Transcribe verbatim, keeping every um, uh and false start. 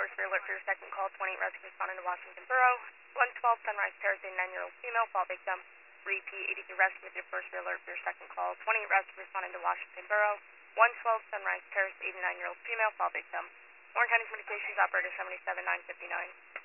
first alert for your second call, twenty-eight rescue responding to Washington Borough. one twelve Sunrise Terrace, eighty-nine-year-old female, fall victim. Repeat, eighty-three rescue with your first alert for your second call, twenty-eight rescue responding to Washington Borough. one twelve Sunrise Terrace, eighty-nine-year-old female, fall victim. Warren County Communications Operator seventy-seven nine fifty-nine.